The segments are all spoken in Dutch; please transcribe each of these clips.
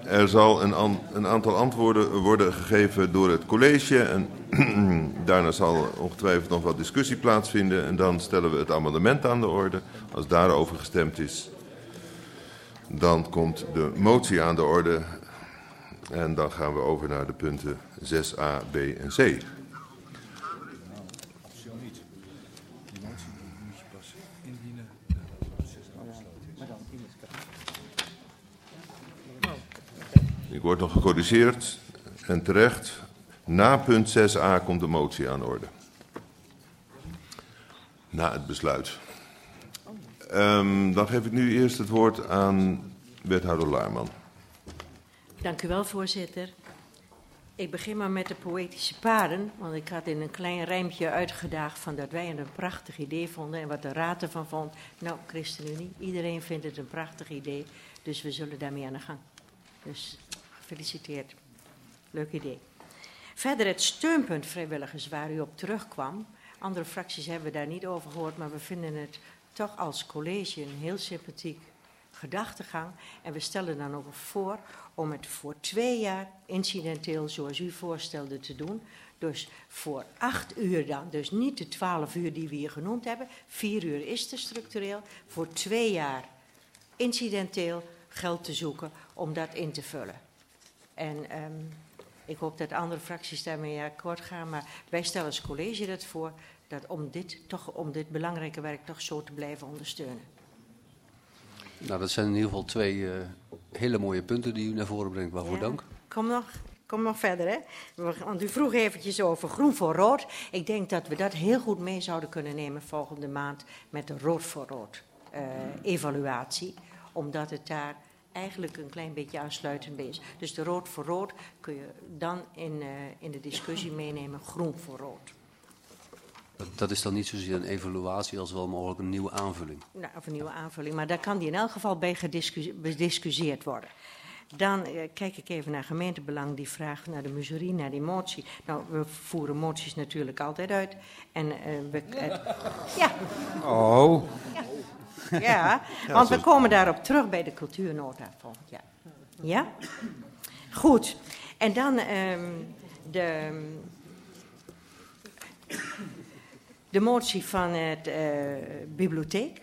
Er zal een aantal antwoorden worden gegeven door het college. En daarna zal ongetwijfeld nog wat discussie plaatsvinden. En dan stellen we het amendement aan de orde. Als daarover gestemd is, dan komt de motie aan de orde. En dan gaan we over naar de punten 6a, b en c. Ik word nog gecorrigeerd en terecht. Na punt 6a komt de motie aan de orde. Na het besluit. Dan geef ik nu eerst het woord aan wethouder Laarman. Dank u wel, voorzitter. Ik begin maar met de poëtische paden, want ik had in een klein rijmpje uitgedaagd van dat wij het een prachtig idee vonden en wat de raad ervan vond. Nou, ChristenUnie, iedereen vindt het een prachtig idee, dus we zullen daarmee aan de gang. Dus gefeliciteerd. Leuk idee. Verder het steunpunt vrijwilligers waar u op terugkwam. Andere fracties hebben we daar niet over gehoord, maar we vinden het toch als college een heel sympathiek gedachtegang. En we stellen dan ook voor om het voor 2 jaar incidenteel, zoals u voorstelde, te doen. Dus voor 8 uur dan, dus niet de 12 uur die we hier genoemd hebben. 4 uur is te structureel. Voor 2 jaar incidenteel geld te zoeken om dat in te vullen. En ik hoop dat andere fracties daarmee akkoord gaan, maar wij stellen als college dat voor, dat om dit belangrijke werk toch zo te blijven ondersteunen. Nou, dat zijn in ieder geval 2 hele mooie punten die u naar voren brengt. Waarvoor dank. Kom nog verder, hè. Want u vroeg eventjes over groen voor rood. Ik denk dat we dat heel goed mee zouden kunnen nemen volgende maand met de rood voor rood evaluatie. Omdat het daar eigenlijk een klein beetje aansluitend bij is. Dus de rood voor rood kun je dan in de discussie meenemen groen voor rood. Dat is dan niet zozeer een evaluatie als wel mogelijk een nieuwe aanvulling. Nou, of een nieuwe aanvulling, maar daar kan die in elk geval bij gediscussieerd worden. Dan kijk ik even naar gemeentebelang, die vraagt naar de muserie, naar die motie. Nou, we voeren moties natuurlijk altijd uit. En ja. Oh. Ja, want we komen daarop terug bij de cultuurnota volgend jaar. Ja? Goed. En dan de motie van het bibliotheek.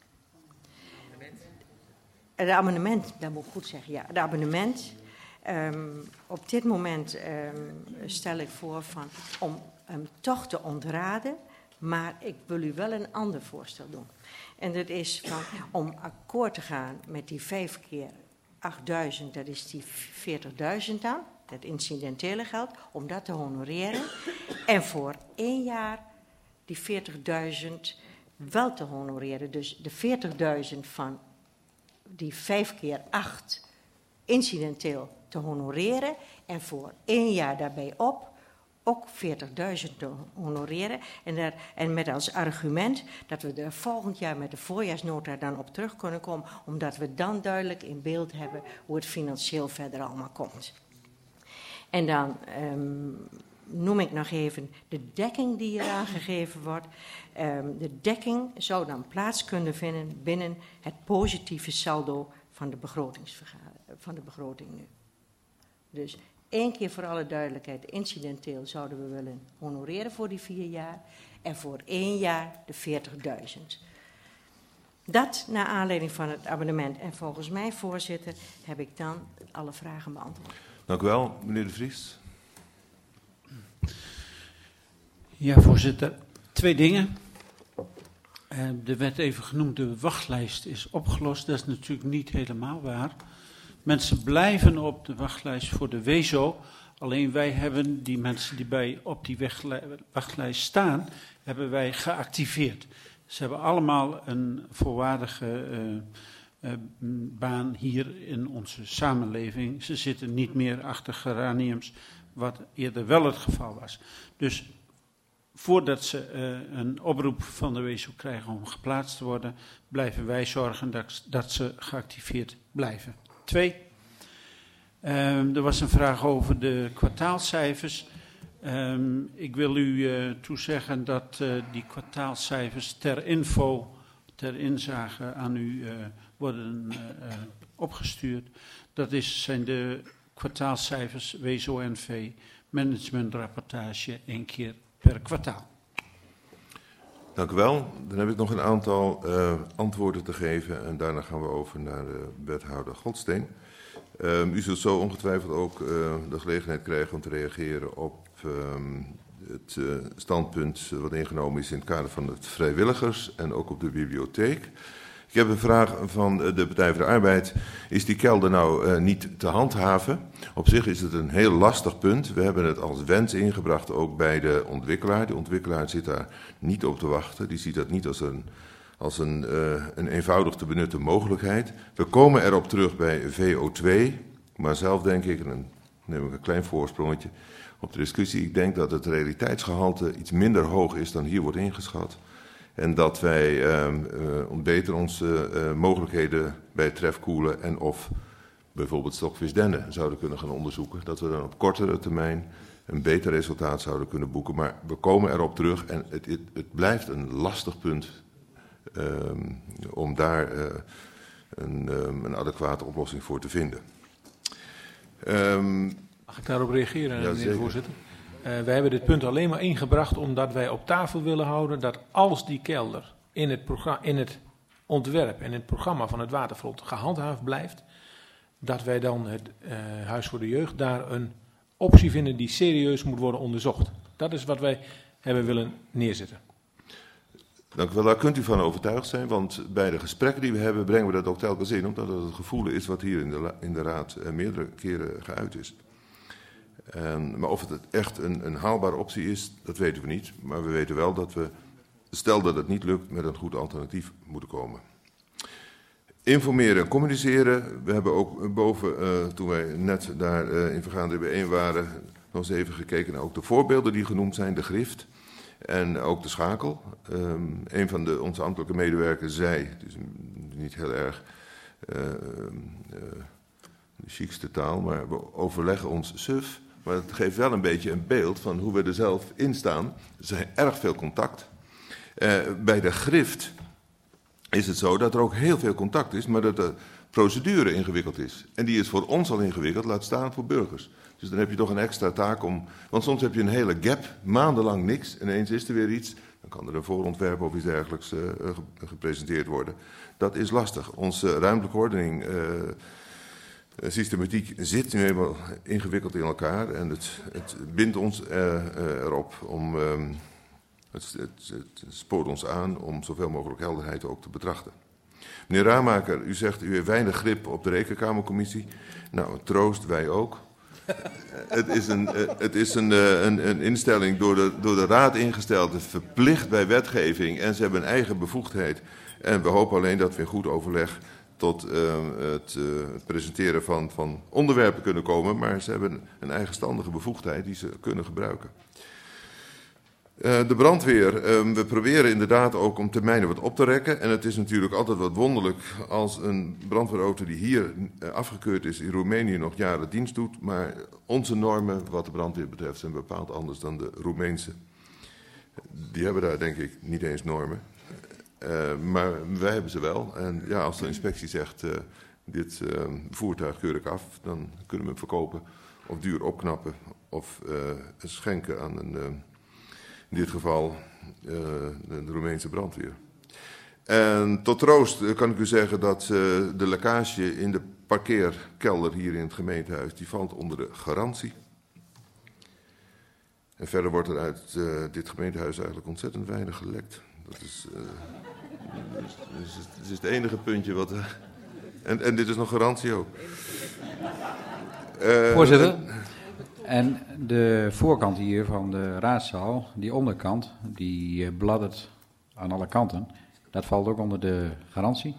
Het abonnement, dat moet ik goed zeggen, ja. Het abonnement. Op dit moment stel ik voor om hem toch te ontraden, maar ik wil u wel een ander voorstel doen. En dat is om akkoord te gaan met die 5 keer 8.000, dat is die 40.000 dan, dat incidentele geld, om dat te honoreren. En voor 1 jaar die 40.000 wel te honoreren. Dus de 40.000 van die 5 keer 8 incidenteel te honoreren. En voor 1 jaar daarbij op ook 40.000 te honoreren. En met als argument dat we er volgend jaar met de voorjaarsnota dan op terug kunnen komen. Omdat we dan duidelijk in beeld hebben hoe het financieel verder allemaal komt. En dan noem ik nog even de dekking die hier aangegeven wordt. De dekking zou dan plaats kunnen vinden binnen het positieve saldo van de begroting nu. Dus 1 keer voor alle duidelijkheid, incidenteel zouden we willen honoreren voor die 4 jaar. En voor 1 jaar de 40.000. Dat naar aanleiding van het abonnement. En volgens mij, voorzitter, heb ik dan alle vragen beantwoord. Dank u wel, meneer De Vries. Ja, voorzitter. 2 dingen. Er werd even genoemd, de wachtlijst is opgelost. Dat is natuurlijk niet helemaal waar. Mensen blijven op de wachtlijst voor de WEZO. Alleen wij hebben die mensen die op die wachtlijst staan, hebben wij geactiveerd. Ze hebben allemaal een volwaardige baan hier in onze samenleving. Ze zitten niet meer achter geraniums, wat eerder wel het geval was. Dus voordat ze een oproep van de WEZO krijgen om geplaatst te worden, blijven wij zorgen dat ze geactiveerd blijven. 2. Er was een vraag over de kwartaalcijfers. Ik wil u toezeggen dat die kwartaalcijfers ter inzage aan u worden opgestuurd. zijn de kwartaalcijfers WSO-NV, managementrapportage 1 keer per kwartaal. Dank u wel. Dan heb ik nog een aantal antwoorden te geven en daarna gaan we over naar de wethouder Godsteen. U zult zo ongetwijfeld ook de gelegenheid krijgen om te reageren op het standpunt wat ingenomen is in het kader van het vrijwilligers en ook op de bibliotheek. Ik heb een vraag van de Partij voor de Arbeid. Is die kelder nou niet te handhaven? Op zich is het een heel lastig punt. We hebben het als wens ingebracht ook bij de ontwikkelaar. De ontwikkelaar zit daar niet op te wachten. Die ziet dat niet als een eenvoudig te benutten mogelijkheid. We komen erop terug bij VO2. Maar zelf denk ik, en dan neem ik een klein voorsprongetje op de discussie. Ik denk dat het realiteitsgehalte iets minder hoog is dan hier wordt ingeschat. En dat wij beter onze mogelijkheden bij het trefkoelen en of bijvoorbeeld stokvisdennen zouden kunnen gaan onderzoeken. Dat we dan op kortere termijn een beter resultaat zouden kunnen boeken. Maar we komen erop terug en het blijft een lastig punt om daar een adequate oplossing voor te vinden. Mag ik daarop reageren, ja, meneer de voorzitter? Wij hebben dit punt alleen maar ingebracht omdat wij op tafel willen houden dat als die kelder in het ontwerp en in het programma van het Waterfront gehandhaafd blijft, dat wij dan het Huis voor de Jeugd daar een optie vinden die serieus moet worden onderzocht. Dat is wat wij hebben willen neerzetten. Dank u wel, daar kunt u van overtuigd zijn, want bij de gesprekken die we hebben brengen we dat ook telkens in, omdat het gevoel is wat hier in de Raad meerdere keren geuit is. Maar of het echt een haalbare optie is, dat weten we niet. Maar we weten wel dat we, stel dat het niet lukt, met een goed alternatief moeten komen. Informeren en communiceren. We hebben ook boven, toen wij net daar in vergadering bijeen waren, nog eens even gekeken naar ook de voorbeelden die genoemd zijn. De grift en ook de schakel. Een van onze ambtelijke medewerkers zei, het is niet heel erg de chicste taal, maar we overleggen ons suf. Maar het geeft wel een beetje een beeld van hoe we er zelf in staan. Er zijn erg veel contact. Bij de grift is het zo dat er ook heel veel contact is, maar dat de procedure ingewikkeld is. En die is voor ons al ingewikkeld, laat staan voor burgers. Dus dan heb je toch een extra taak om. Want soms heb je een hele gap, maandenlang niks. En ineens is er weer iets. Dan kan er een voorontwerp of iets dergelijks gepresenteerd worden. Dat is lastig. Onze ruimtelijke ordening. Systematiek zit nu eenmaal ingewikkeld in elkaar en het bindt ons erop om, het spoort ons aan om zoveel mogelijk helderheid ook te betrachten. Meneer Ramaker, u zegt u heeft weinig grip op de Rekenkamercommissie. Nou, troost, wij ook. Het is een instelling door de Raad ingesteld, verplicht bij wetgeving en ze hebben een eigen bevoegdheid. En we hopen alleen dat we in goed overleg tot het presenteren van onderwerpen kunnen komen, maar ze hebben een eigenstandige bevoegdheid die ze kunnen gebruiken. De brandweer, we proberen inderdaad ook om termijnen wat op te rekken. En het is natuurlijk altijd wat wonderlijk als een brandweerauto die hier afgekeurd is in Roemenië nog jaren dienst doet. Maar onze normen wat de brandweer betreft zijn bepaald anders dan de Roemeense. Die hebben daar denk ik niet eens normen. Maar wij hebben ze wel. En ja, als de inspectie zegt, dit voertuig keur ik af, dan kunnen we hem verkopen of duur opknappen of schenken aan in dit geval de Roemeense brandweer. En tot troost kan ik u zeggen dat de lekkage in de parkeerkelder hier in het gemeentehuis, die valt onder de garantie. En verder wordt er uit dit gemeentehuis eigenlijk ontzettend weinig gelekt. Dat is het enige puntje wat. En dit is nog garantie ook. Voorzitter. En de voorkant hier van de raadzaal, die onderkant, die bladdert aan alle kanten. Dat valt ook onder de garantie?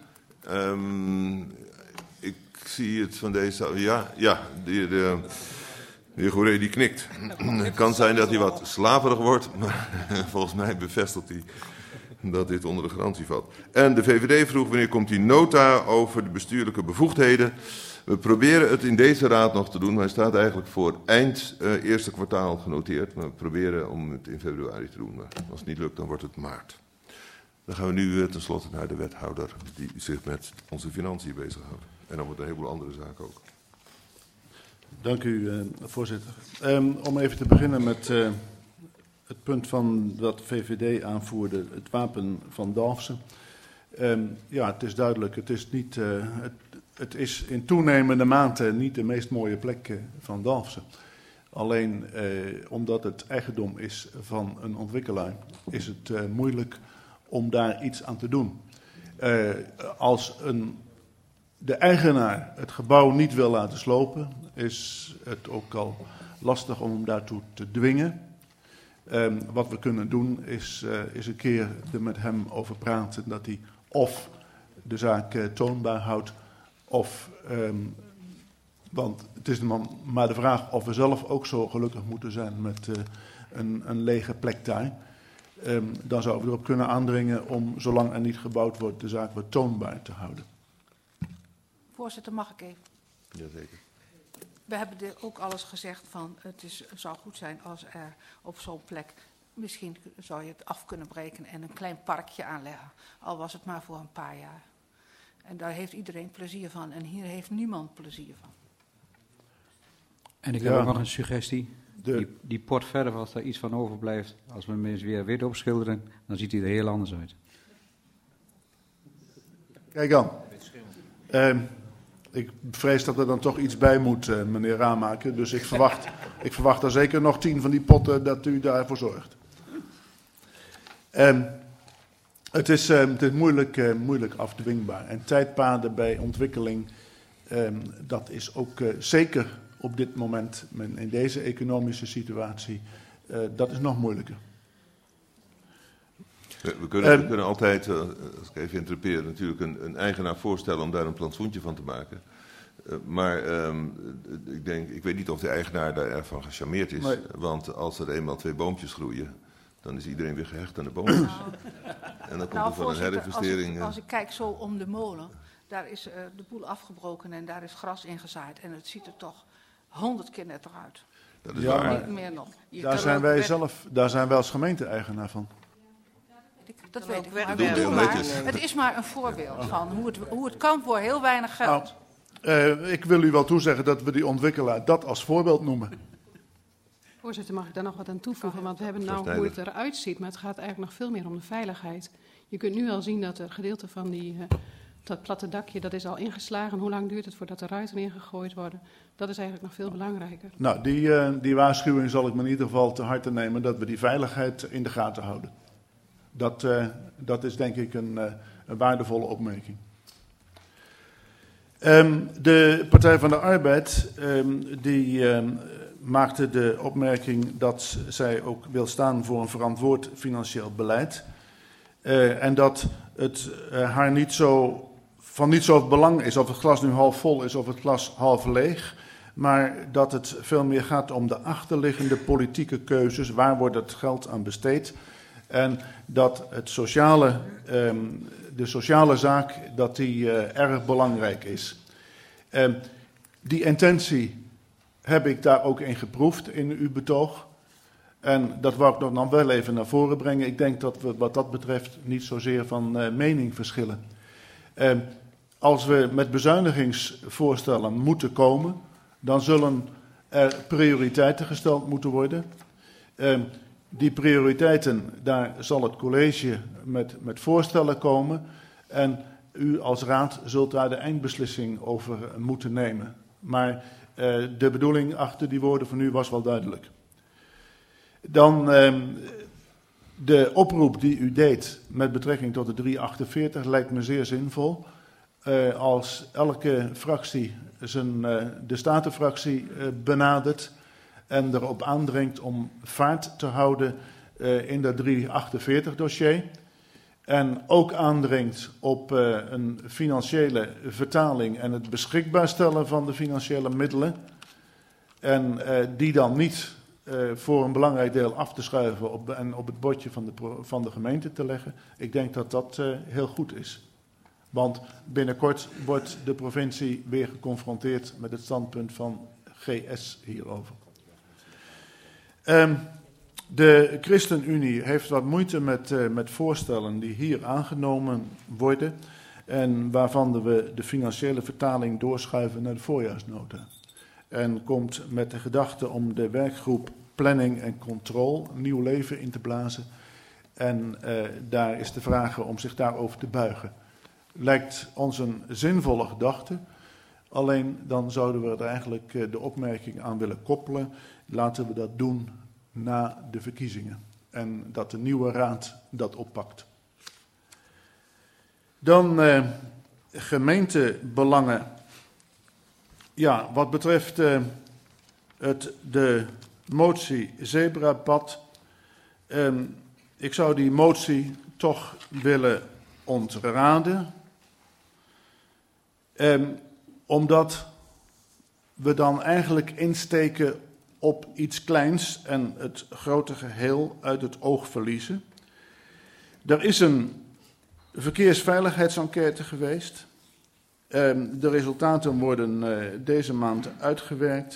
Ik zie het van deze. Ja, de heer Goeree die knikt. Het kan zijn dat hij wat slaperig wordt, maar volgens mij bevestigt hij dat dit onder de garantie valt. En de VVD vroeg wanneer komt die nota over de bestuurlijke bevoegdheden. We proberen het in deze raad nog te doen, maar hij staat eigenlijk voor eind eerste kwartaal genoteerd. Maar we proberen om het in februari te doen. Maar als het niet lukt, dan wordt het maart. Dan gaan we nu tenslotte naar de wethouder die zich met onze financiën bezighoudt. En dan met een heleboel andere zaken ook. Dank u, voorzitter. Om even te beginnen met het punt van wat VVD aanvoerde, het wapen van Dalfsen. Ja, het is duidelijk, het is in toenemende mate niet de meest mooie plek van Dalfsen. Alleen omdat het eigendom is van een ontwikkelaar, is het moeilijk om daar iets aan te doen. Als de eigenaar het gebouw niet wil laten slopen, is het ook al lastig om hem daartoe te dwingen. Wat we kunnen doen is een keer er met hem over praten dat hij of de zaak toonbaar houdt, of, want het is maar de vraag of we zelf ook zo gelukkig moeten zijn met een lege plek daar. Dan zouden we erop kunnen aandringen om, zolang er niet gebouwd wordt, de zaak wat toonbaar te houden. Voorzitter, mag ik even? Jazeker. We hebben ook alles gezegd van het zou goed zijn als er op zo'n plek, misschien zou je het af kunnen breken en een klein parkje aanleggen. Al was het maar voor een paar jaar. En daar heeft iedereen plezier van en hier heeft niemand plezier van. En ik heb ook nog een suggestie. Die potverf, als daar iets van overblijft, als we hem eens weer wit opschilderen, dan ziet hij er heel anders uit. Kijk aan. Ik vrees dat er dan toch iets bij moet, meneer Ramaker. Dus ik verwacht daar zeker nog 10 van die potten dat u daarvoor zorgt. Het is moeilijk afdwingbaar. En tijdpaden bij ontwikkeling, dat is ook zeker op dit moment, in deze economische situatie, dat is nog moeilijker. We kunnen altijd, als ik even interpreteer, natuurlijk een eigenaar voorstellen om daar een plantsoentje van te maken. Maar ik weet niet of de eigenaar daar erg van gecharmeerd is. Nee. Want als er eenmaal 2 boompjes groeien, dan is iedereen weer gehecht aan de boompjes. En dan komt er van een herinvestering. Als ik kijk zo om de molen, daar is de boel afgebroken en daar is gras ingezaaid. En het ziet er toch 100 keer netter uit. Dat is waar. Niet meer nog. Daar zijn wij als gemeente eigenaar van. Dat weet ik. Het is maar een voorbeeld van hoe het kan voor heel weinig geld. Ik wil u wel toezeggen dat we die ontwikkelaar dat als voorbeeld noemen. Voorzitter, mag ik daar nog wat aan toevoegen? Want we hebben nou hoe het eruit ziet, maar het gaat eigenlijk nog veel meer om de veiligheid. Je kunt nu al zien dat er gedeelte van dat platte dakje, dat is al ingeslagen. Hoe lang duurt het voordat de ruiten ingegooid worden? Dat is eigenlijk nog veel belangrijker. Nou, die waarschuwing zal ik me in ieder geval te harte nemen, dat we die veiligheid in de gaten houden. Dat is denk ik een waardevolle opmerking. De Partij van de Arbeid maakte de opmerking dat zij ook wil staan voor een verantwoord financieel beleid. En dat het haar niet zo belang is of het glas nu half vol is of het glas half leeg. Maar dat het veel meer gaat om de achterliggende politieke keuzes. Waar wordt het geld aan besteed? En dat de sociale zaak dat die erg belangrijk is. Die intentie heb ik daar ook in geproefd in uw betoog. En dat wou ik nog dan wel even naar voren brengen. Ik denk dat we wat dat betreft niet zozeer van mening verschillen. Als we met bezuinigingsvoorstellen moeten komen, dan zullen er prioriteiten gesteld moeten worden. Die prioriteiten, daar zal het college met voorstellen komen. En u als raad zult daar de eindbeslissing over moeten nemen. Maar de bedoeling achter die woorden van u was wel duidelijk. Dan de oproep die u deed met betrekking tot de 348 lijkt me zeer zinvol. Als elke fractie de Statenfractie benadert en erop aandringt om vaart te houden in dat 348-dossier. En ook aandringt op een financiële vertaling en het beschikbaar stellen van de financiële middelen. En die dan niet voor een belangrijk deel af te schuiven en op het bordje van de gemeente te leggen. Ik denk dat dat heel goed is. Want binnenkort wordt de provincie weer geconfronteerd met het standpunt van GS hierover. De ChristenUnie heeft wat moeite met voorstellen die hier aangenomen worden en waarvan we de financiële vertaling doorschuiven naar de voorjaarsnota. en komt met de gedachte om de werkgroep Planning en Control nieuw leven in te blazen. En daar is de vraag om zich daarover te buigen. Lijkt ons een zinvolle gedachte, alleen dan zouden we er eigenlijk de opmerking aan willen koppelen. Laten we dat doen na de verkiezingen en dat de nieuwe raad dat oppakt. Dan gemeentebelangen. Ja, wat betreft de motie Zebrapad. Ik zou die motie toch willen ontraden. Omdat we dan eigenlijk insteken op iets kleins en het grote geheel uit het oog verliezen. Er is een verkeersveiligheidsenquête geweest. De resultaten worden deze maand uitgewerkt.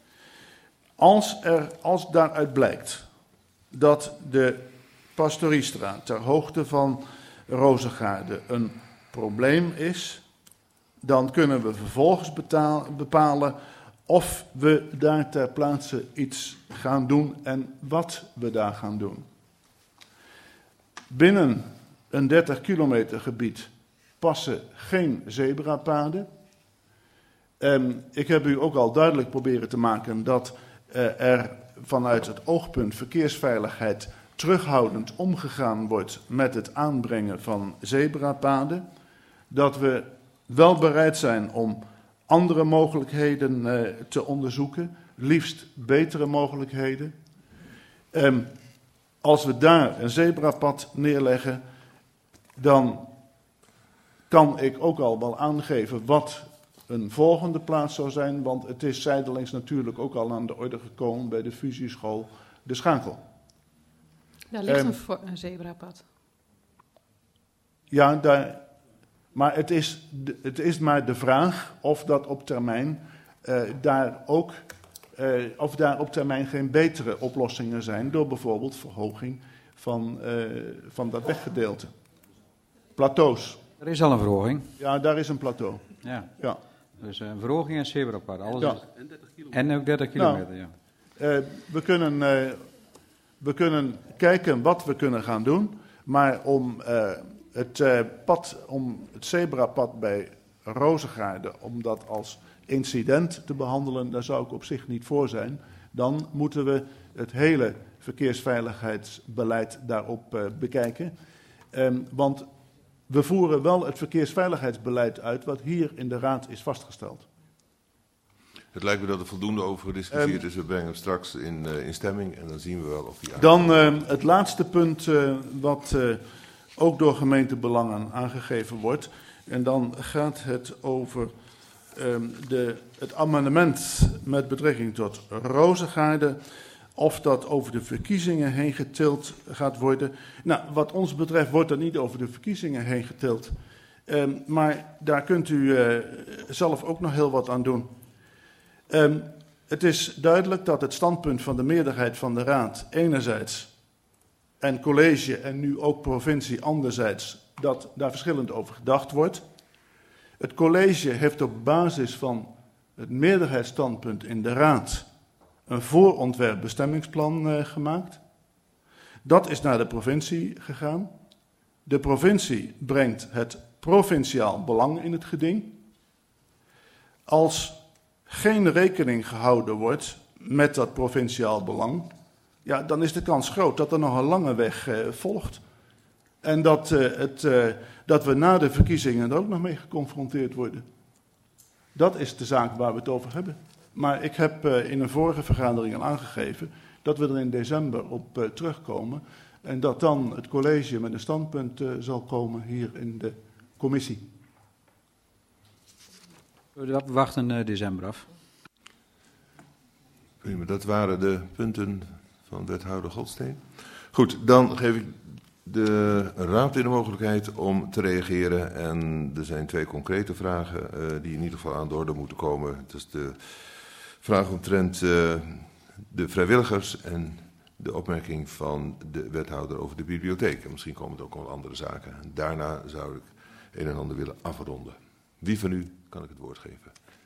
Als daaruit blijkt dat de Pastoriestraat ter hoogte van Rozengaarde een probleem is, dan kunnen we vervolgens bepalen of we daar ter plaatse iets gaan doen en wat we daar gaan doen. Binnen een 30 kilometer gebied passen geen zebrapaden. Ik heb u ook al duidelijk proberen te maken dat er vanuit het oogpunt verkeersveiligheid terughoudend omgegaan wordt met het aanbrengen van zebrapaden. Dat we wel bereid zijn om andere mogelijkheden te onderzoeken, liefst betere mogelijkheden. Als we daar een zebrapad neerleggen, dan kan ik ook al wel aangeven wat een volgende plaats zou zijn, want het is zijdelings natuurlijk ook al aan de orde gekomen bij de fusieschool De Schakel. Daar ligt een zebrapad. Ja, maar het is maar de vraag of dat op termijn of daar op termijn geen betere oplossingen zijn door bijvoorbeeld verhoging van dat weggedeelte. Plateaus. Er is al een verhoging. Ja, daar is een plateau. Ja. Ja. Dus een verhoging en zebrapad. Alles ja. is... En 30 kilometer. En ook 30 kilometer, nou, ja. We kunnen kijken wat we kunnen gaan doen, maar om het zebrapad bij Rozengaarde, om dat als incident te behandelen, daar zou ik op zich niet voor zijn. Dan moeten we het hele verkeersveiligheidsbeleid daarop bekijken. Want we voeren wel het verkeersveiligheidsbeleid uit wat hier in de Raad is vastgesteld. Het lijkt me dat er voldoende over gediscussieerd is. We brengen hem straks in stemming en dan zien we wel of die... Dan het laatste punt wat ook door gemeentebelangen aangegeven wordt. En dan gaat het over het amendement met betrekking tot Rozengaarde. Of dat over de verkiezingen heen getild gaat worden. Nou, wat ons betreft wordt er niet over de verkiezingen heen getild. Maar daar kunt u zelf ook nog heel wat aan doen. Het is duidelijk dat het standpunt van de meerderheid van de Raad enerzijds en college en nu ook provincie anderzijds, dat daar verschillend over gedacht wordt. Het college heeft op basis van het meerderheidsstandpunt in de Raad een voorontwerp bestemmingsplan gemaakt. Dat is naar de provincie gegaan. De provincie brengt het provinciaal belang in het geding. Als geen rekening gehouden wordt met dat provinciaal belang, ja, dan is de kans groot dat er nog een lange weg volgt. En dat we na de verkiezingen er ook nog mee geconfronteerd worden. Dat is de zaak waar we het over hebben. Maar ik heb in een vorige vergadering al aangegeven dat we er in december op terugkomen. En dat dan het college met een standpunt zal komen hier in de commissie. We wachten december af. Prima, dat waren de punten van wethouder Godsteen. Goed, dan geef ik de raad in de mogelijkheid om te reageren. En er zijn 2 concrete vragen die in ieder geval aan de orde moeten komen. Het is de vraag omtrent de vrijwilligers en de opmerking van de wethouder over de bibliotheek. En misschien komen er ook wel andere zaken. Daarna zou ik een en ander willen afronden. Wie van u kan ik het woord geven?